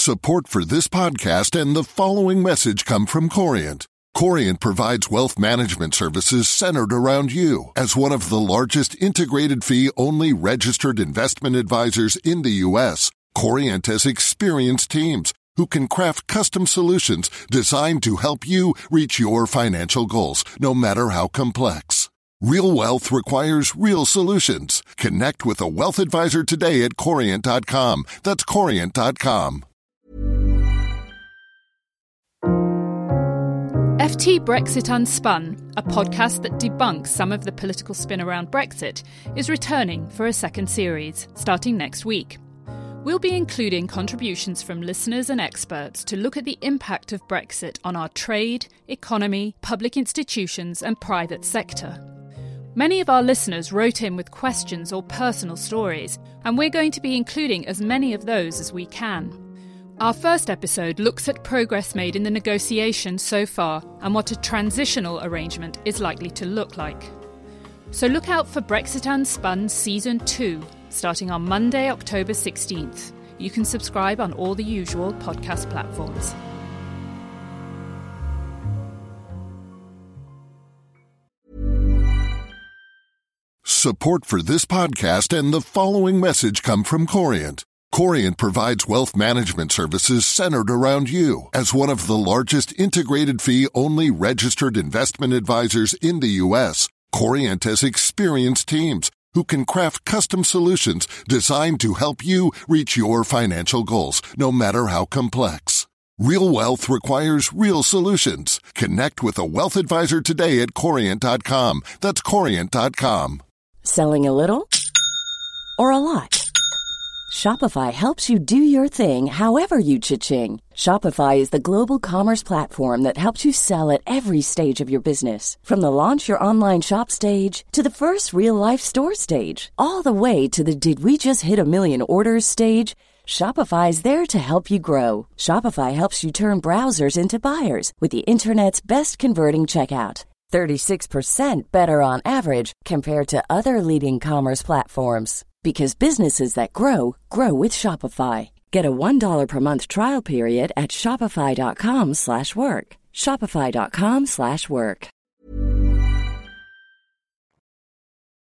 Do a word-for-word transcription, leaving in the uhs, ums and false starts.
Support for this podcast and the following message come from Corient. Corient provides wealth management services centered around you. As one of the largest integrated fee-only registered investment advisors in the U S, Corient has experienced teams who can craft custom solutions designed to help you reach your financial goals, no matter how complex. Real wealth requires real solutions. Connect with a wealth advisor today at corient dot com. That's corient dot com. F T Brexit Unspun, a podcast that debunks some of the political spin around Brexit, is returning for a second series, starting next week. We'll be including contributions from listeners and experts to look at the impact of Brexit on our trade, economy, public institutions and private sector. Many of our listeners wrote in with questions or personal stories, and we're going to be including as many of those as we can. Our first episode looks at progress made in the negotiations so far and what a transitional arrangement is likely to look like. So look out for Brexit Unspun Season two, starting on Monday, October sixteenth. You can subscribe on all the usual podcast platforms. Support for this podcast and the following message come from Corient. Corient provides wealth management services centered around you. As one of the largest integrated fee-only registered investment advisors in the U S, Corient has experienced teams who can craft custom solutions designed to help you reach your financial goals, no matter how complex. Real wealth requires real solutions. Connect with a wealth advisor today at corient dot com. That's corient dot com. Selling a little or a lot? Shopify helps you do your thing however you cha-ching. Shopify is the global commerce platform that helps you sell at every stage of your business. From the launch your online shop stage to the first real-life store stage, all the way to the did we just hit a million orders stage. Shopify is there to help you grow. Shopify helps you turn browsers into buyers with the internet's best converting checkout. thirty-six percent better on average compared to other leading commerce platforms. Because businesses that grow, grow with Shopify. Get a one dollar per month trial period at shopify dot com slash work. Shopify dot com slash work.